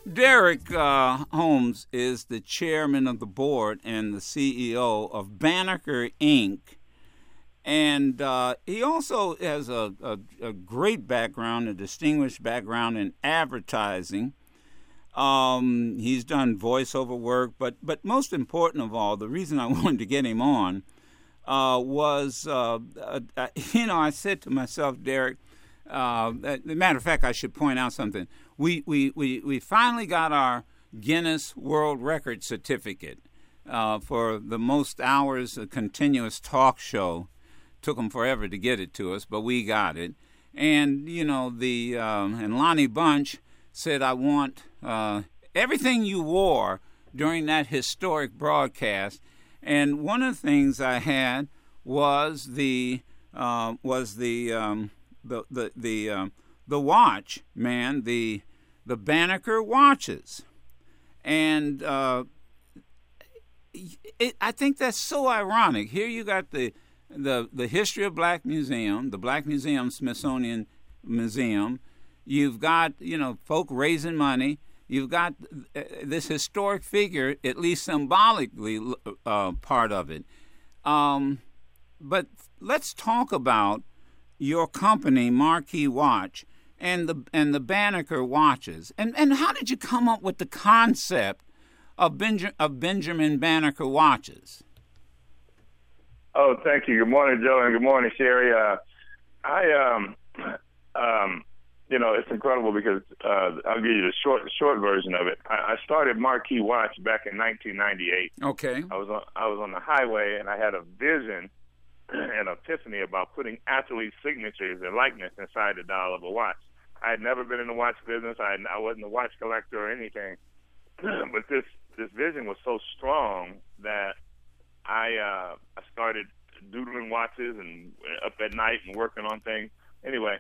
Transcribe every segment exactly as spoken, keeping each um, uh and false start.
Derek uh, Holmes is the chairman of the board and the C E O of Banneker Incorporated. And uh, he also has a, a, a great background, a distinguished background in advertising. Um, he's done voiceover work, but but most important of all, the reason I wanted to get him on uh, was, uh, uh, you know, I said to myself, Derek, uh, as a matter of fact, I should point out something. We, we, we, we finally got our Guinness World Record certificate uh, for the most hours of continuous talk show. Took them forever to get it to us, but we got it. And, you know, the um, and Lonnie Bunch said, I want uh, everything you wore during that historic broadcast. And one of the things I had was the uh, was the um, the the the, um, the watch, man, the the Banneker watches. And uh, it, I think that's so ironic. Here you got the The the History of Black Museum, the Black Museum Smithsonian Museum. You've got, you know, folk raising money. You've got uh, this historic figure, at least symbolically, uh, part of it. Um, but let's talk about your company, Marquee Watch, and the and the Banneker watches. And and how did you come up with the concept of Benja- of Benjamin Banneker watches? Oh, thank you. Good morning, Joe, and good morning, Sherry. Uh, I, um, um, you know, it's incredible because uh, I'll give you the short, short version of it. I, I started Marquee Watch back in nineteen ninety-eight. Okay. I was on, I was on the highway, and I had a vision, an epiphany about putting athlete signatures and likeness inside the dial of a watch. I had never been in the watch business. I, I wasn't a watch collector or anything, but this this vision was so strong that I uh, I started doodling watches and up at night and working on things. Anyway,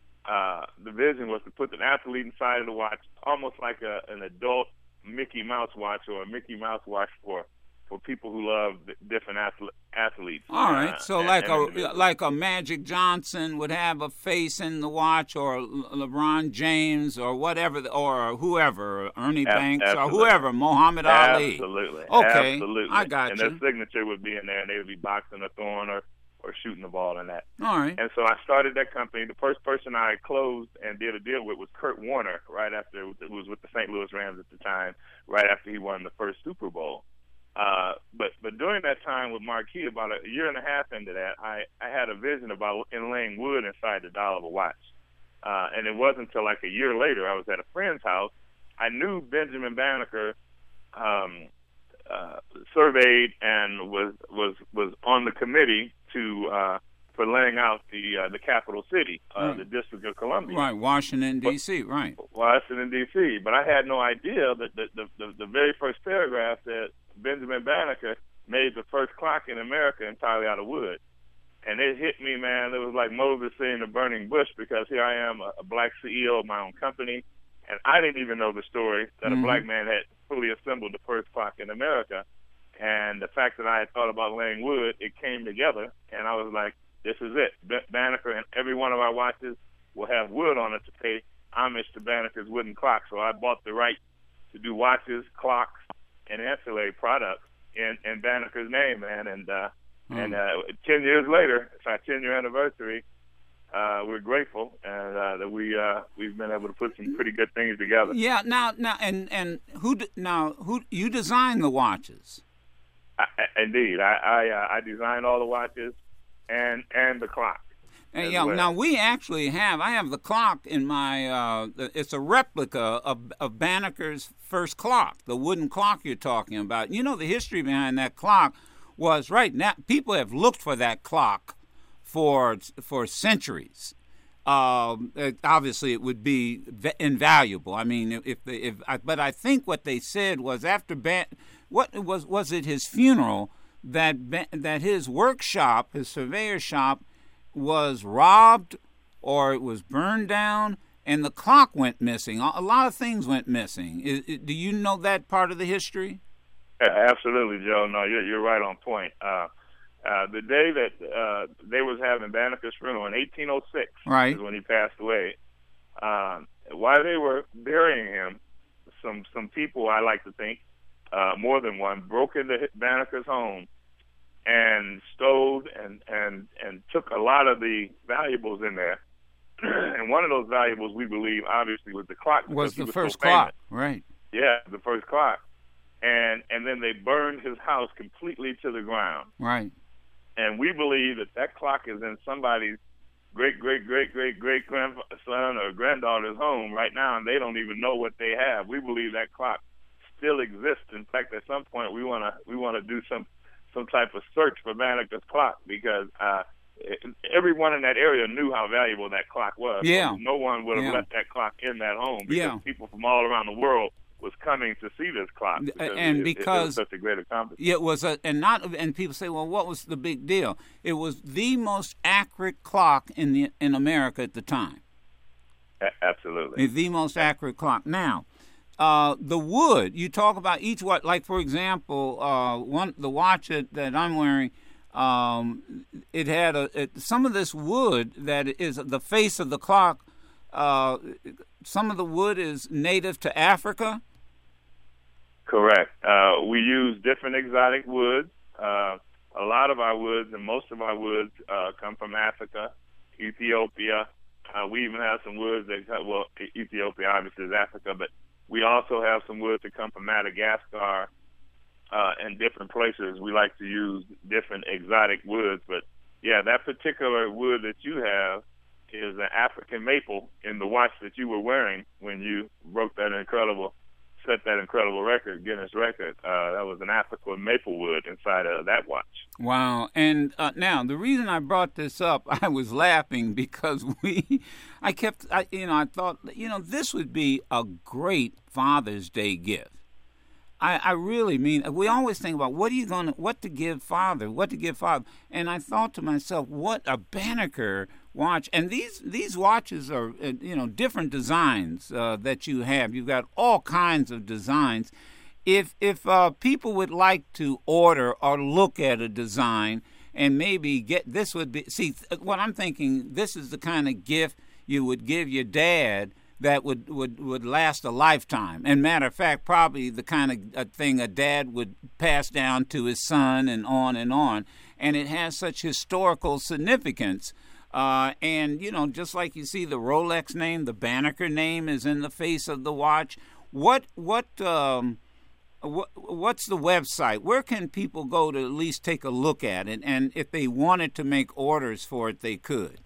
uh, the vision was to put an athlete inside of the watch, almost like a, an adult Mickey Mouse watch or a Mickey Mouse watch for, for people who love different athle- athletes. All right, uh, so and, like and a like a Magic Johnson would have a face in the watch, or LeBron James, or whatever, or whoever, or Ernie Banks, absolutely. or whoever, Muhammad Ali. Absolutely. Okay, absolutely. I got and you. And their signature would be in there, and they would be boxing a thorn or, or shooting the ball in that. All right. And so I started that company. The first person I closed and did a deal with was Kurt Warner, right after, who was with the Saint Louis Rams at the time, right after he won the first Super Bowl. Uh, but but during that time with Marquee, about a year and a half into that, I, I had a vision about inlaying wood inside the dial of a watch. Uh, and it wasn't until like a year later, I was at a friend's house. I knew Benjamin Banneker um, uh, surveyed and was was was on the committee to uh, for laying out the uh, the capital city, uh, right. the District of Columbia, right, Washington D C, right, Washington D C. But I had no idea that the the, the, the very first paragraph said Benjamin Banneker made the first clock in America entirely out of wood. And it hit me, man. It was like Moses seeing the burning bush, because here I am, a, a black C E O of my own company, and I didn't even know the story that mm-hmm. a black man had fully assembled the first clock in America. And the fact that I had thought about laying wood, it came together, and I was like, this is it. B- Banneker and every one of our watches will have wood on it to pay homage to Banneker's wooden clock. So I bought the right to do watches, clocks, and ancillary products in, in Banneker's name, man. And uh, mm. and uh, ten years later, it's our ten-year anniversary. Uh, we're grateful and uh, that we uh, we've been able to put some pretty good things together. Yeah. Now, now, and and who now who you designed the watches? I, I, indeed, I I, uh, I designed all the watches and and the clock. And yeah, well. now we actually have. I have the clock in my. Uh, it's a replica of of Banneker's first clock, the wooden clock you're talking about. You know, the history behind that clock was right now. People have looked for that clock for for centuries. Um, it, obviously, it would be v- invaluable. I mean, if the, if I, but I think what they said was after Ban, what was was it his funeral that that his workshop, his surveyor shop, was robbed or it was burned down, and the clock went missing. A lot of things went missing. Is, is, do you know that part of the history? Yeah, absolutely, Joe. No, you're, you're right on point. Uh, uh, the day that uh, they was having Banneker's funeral in eighteen oh six, right, is when he passed away. Um, while they were burying him, some some people, I like to think, uh, more than one, broke into Banneker's home and stole and, and, and took a lot of the valuables in there. And one of those valuables, we believe, obviously, was the clock. Was the was first so clock, right? Yeah, the first clock. And and then they burned his house completely to the ground. Right. And we believe that that clock is in somebody's great, great, great, great, great grandson or granddaughter's home right now, and they don't even know what they have. We believe that clock still exists. In fact, at some point, we want to we want to do some some type of search for Banneker's clock, because uh, everyone in that area knew how valuable that clock was. Yeah. So no one would have yeah. left that clock in that home, because yeah. people from all around the world was coming to see this clock, because and it, because it, it was such a great accomplishment. Yeah, it was, a, and not, and people say, well, what was the big deal? It was the most accurate clock in the in America at the time. A- absolutely, the most accurate clock. Now, uh, the wood you talk about each watch, like for example, uh, one the watch that, that I'm wearing, um, it had a it, some of this wood that is the face of the clock. Uh, some of the wood is native to Africa. Correct. Uh, we use different exotic woods. Uh, a lot of our woods and most of our woods uh, come from Africa, Ethiopia. Uh, we even have some woods that come, well, Ethiopia obviously is Africa, but we also have some woods that come from Madagascar uh, and different places. We like to use different exotic woods. But, yeah, that particular wood that you have is an African maple in the watch that you were wearing when you broke that incredible set that incredible record, Guinness record. Uh, that was an African maple wood inside of that watch. Wow. And uh, now, the reason I brought this up, I was laughing because we, I kept, I, you know, I thought, you know, this would be a great Father's Day gift. I, I really mean, we always think about what are you going to, what to give Father, what to give Father. And I thought to myself, what a Banneker watch. And these these watches are, uh, you know, different designs uh, that you have. You've got all kinds of designs. If if uh, people would like to order or look at a design and maybe get, this would be, see, what I'm thinking, this is the kind of gift you would give your dad that would, would, would last a lifetime. And matter of fact, probably the kind of a thing a dad would pass down to his son and on and on. And it has such historical significance. Uh, and, you know, just like you see the Rolex name, the Banneker name is in the face of the watch. What what um, what what's the website? Where can people go to at least take a look at it? And if they wanted to make orders for it, they could.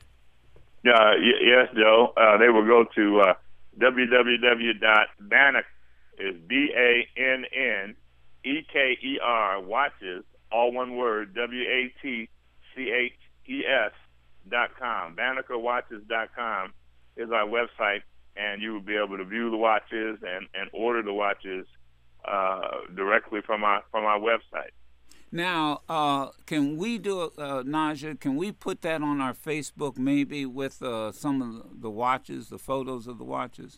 Uh, y- yes, Joe. Uh, they will go to uh, w w w dot banneker, is B A N N E K E R, watches, all one word, W A T C H E S dot com. banneker watches dot com is our website, and you will be able to view the watches and, and order the watches uh, directly from our from our website. Now, uh, can we do, uh, Naja, can we put that on our Facebook maybe with uh, some of the watches, the photos of the watches?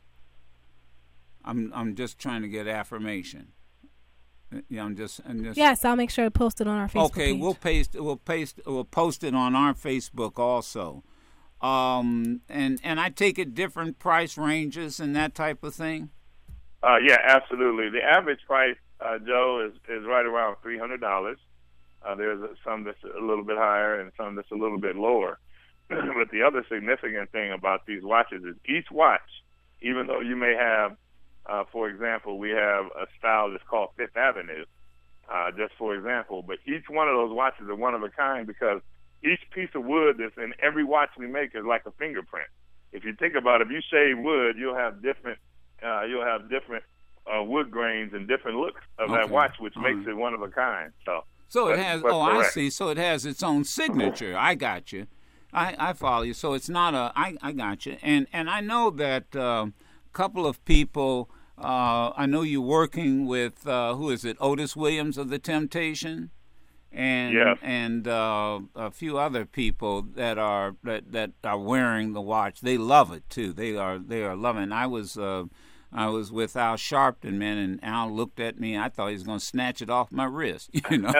I'm I'm just trying to get affirmation. Yeah, I'm just, I'm just. Yes, I'll make sure to post it on our Facebook okay, page. we'll paste, we'll paste, we'll post it on our Facebook also. Um, and and I take it different price ranges and that type of thing. Uh, yeah, absolutely. The average price, uh, Joe, is, is right around three hundred dollars. Uh, there's some that's a little bit higher and some that's a little bit lower. But the other significant thing about these watches is each watch, even though you may have, uh, for example, we have a style that's called Fifth Avenue, uh, just for example, but each one of those watches are one of a kind because each piece of wood that's in every watch we make is like a fingerprint. If you think about it, if you shave wood, you'll have different uh, you'll have different uh, wood grains and different looks of Okay. that watch, which All makes right. it one of a kind. So, So it that's- has. that's Oh, I correct. see. So it has its own signature. I got you. I, I follow you. So it's not a. I, I got you. And and I know that uh, a couple of people. Uh, I know you're working with uh, who is it? Otis Williams of the Temptation, and Yes. and uh, a few other people that are that, that are wearing the watch. They love it too. They are they are loving. I was. Uh, I was with Al Sharpton, man, and Al looked at me. I thought he was going to snatch it off my wrist. You know,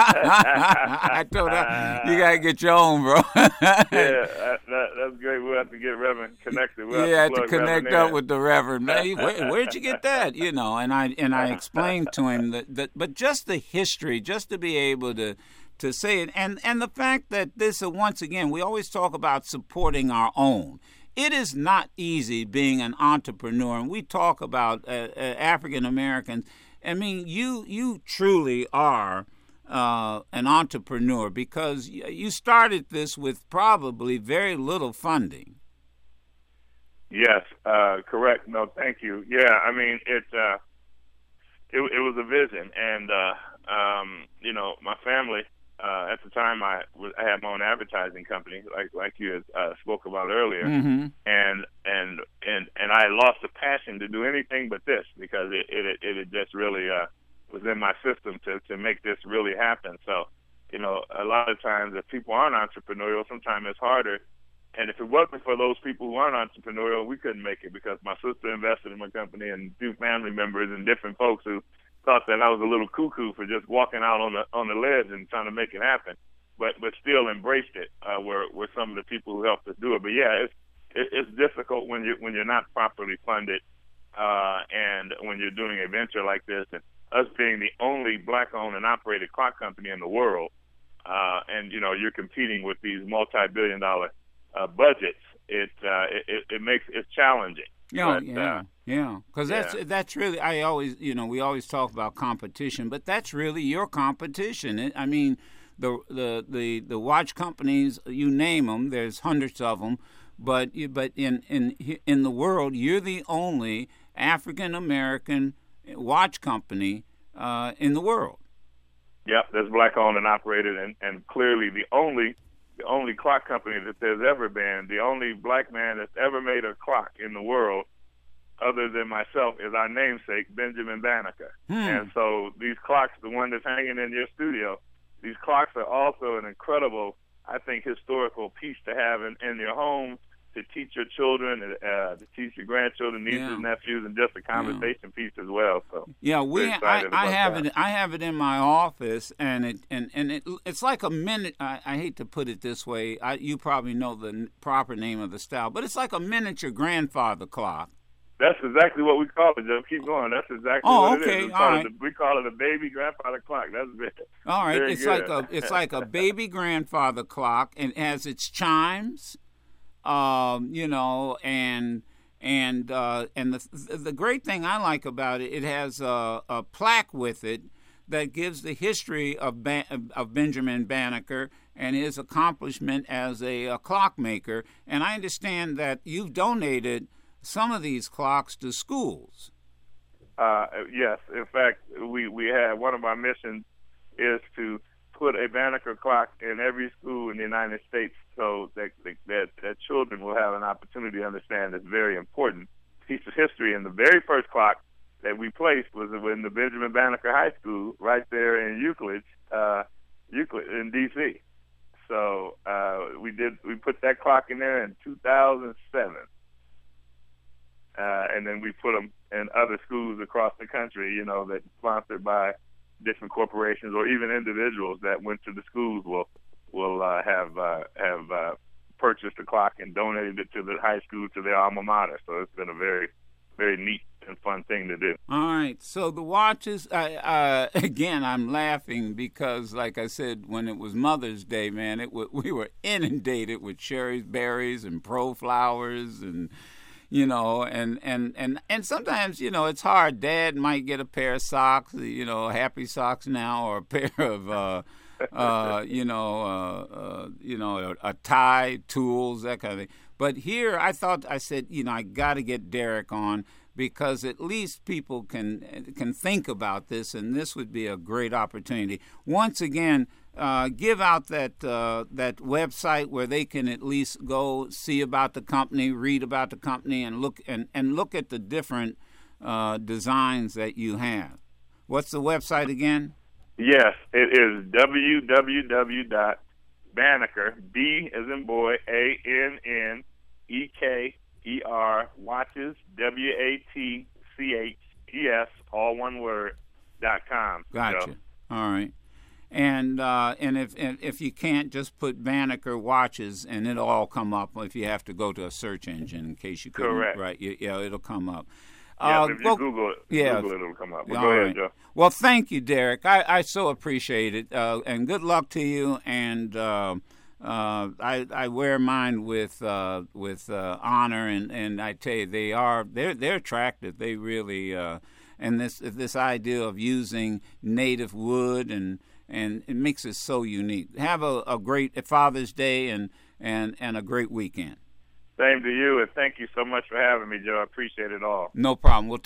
I told him, "You gotta get your own, bro." Yeah, that, that's great. We'll have to get Reverend connected. We'll yeah, have to, to connect Reverend up in. with the Reverend. Man, where, where'd you get that? You know, and I and I explained to him that, that, but just the history, just to be able to. to say it, and, and the fact that this, uh, once again, we always talk about supporting our own. It is not easy being an entrepreneur, and we talk about uh, uh, African Americans. I mean, you you truly are uh, an entrepreneur because you started this with probably very little funding. Yes, uh, correct. No, thank you. Yeah, I mean, it, uh, it, it was a vision, and, uh, um, you know, my family, Uh, at the time, I, was, I had my own advertising company, like like you had, uh, spoke about earlier, mm-hmm. and and and and I lost the passion to do anything but this because it it it, it just really uh, was in my system to to make this really happen. So, you know, a lot of times if people aren't entrepreneurial, sometimes it's harder. And if it wasn't for those people who aren't entrepreneurial, we couldn't make it because my sister invested in my company and a few family members and different folks who thought that I was a little cuckoo for just walking out on the on the ledge and trying to make it happen, but but still embraced it. Uh, were were some of the people who helped us do it. But yeah, it's it, it's difficult when you when you're not properly funded, uh, and when you're doing a venture like this. And us being the only black-owned and operated clock company in the world, uh, and you know you're competing with these multi-billion-dollar uh, budgets. It, uh, it it makes it's challenging. Yeah, but, yeah, uh, yeah. Because that's yeah. that's really I always you know we always talk about competition, but that's really your competition. It, I mean, the the the the watch companies, you name them, there's hundreds of them, but but in in in the world, you're the only African American watch company uh, in the world. Yep, that's black owned and operated, and, and clearly the only. The only clock company that there's ever been, the only black man that's ever made a clock in the world, other than myself, is our namesake, Benjamin Banneker. Hmm. And so these clocks, the one that's hanging in your studio, these clocks are also an incredible, I think, historical piece to have in, in your home, to teach your children, uh, to teach your grandchildren, nieces, Yeah. nephews, and just a conversation yeah. piece as well. So yeah, we I, I have that. it. I have it in my office, and it and, and it it's like a minute. I, I hate to put it this way. I, you probably know the proper name of the style, but it's like a miniature grandfather clock. That's exactly what we call it, Joe. Keep going. That's exactly oh, what okay. it is. We All call, right. it the, we call it a baby grandfather clock. That's it. All right. Very it's good. like a it's like a baby grandfather clock, and it has its chimes. Um, you know, and and uh, and the the great thing I like about it, it has a, a plaque with it that gives the history of Ban- of Benjamin Banneker and his accomplishment as a, a clockmaker. And I understand that you've donated some of these clocks to schools. Uh, yes, in fact, we we have one of our missions is to put a Banneker clock in every school in the United States, so that that, that children will have an opportunity to understand this very important piece of history. And the very first clock that we placed was in the Benjamin Banneker High School, right there in Euclid, uh, Euclid in D C. So uh, we did we put that clock in there in two thousand seven, uh, and then we put them in other schools across the country. You know, that sponsored by different corporations or even individuals that went to the schools will will uh, have uh, have uh, purchased a clock and donated it to the high school, to their alma mater. So it's been a very, very neat and fun thing to do. All right. So the watches, uh, uh, again, I'm laughing because, like I said, when it was Mother's Day, man, it w- we were inundated with Shari's Berries and Pro Flowers and, you know, and, and, and, and sometimes, you know, it's hard. Dad might get a pair of socks, you know, Happy Socks now, or a pair of, uh, uh, you know, uh, uh, you know, a, a tie, tools, that kind of thing. But here I thought, I said, you know, I got to get Derek on because at least people can can think about this, and this would be a great opportunity. Once again, uh, give out that uh, that website where they can at least go see about the company, read about the company, and look and, and look at the different uh, designs that you have. What's the website again? Yes, it is w w w dot banneker, B as in boy, A N N E K E R, watches, W A T C H E S, all one word, dot com. Gotcha. So. All right. And uh, and if and if you can't, just put Banneker watches, and it'll all come up. If you have to go to a search engine, in case you couldn't, correct, right? You, yeah, it'll come up. Yeah, uh, if you well, Google it, yeah, Google it, it'll come up. Well, all go right. ahead, Joe. Well, thank you, Derek. I, I so appreciate it, uh, and good luck to you. And uh, uh, I I wear mine with uh, with uh, honor, and, and I tell you, they are they're they're attractive. They really uh, and this this idea of using native wood and. And it makes it so unique. Have a, a great Father's Day and, and, and a great weekend. Same to you, and thank you so much for having me, Joe. I appreciate it all. No problem. We'll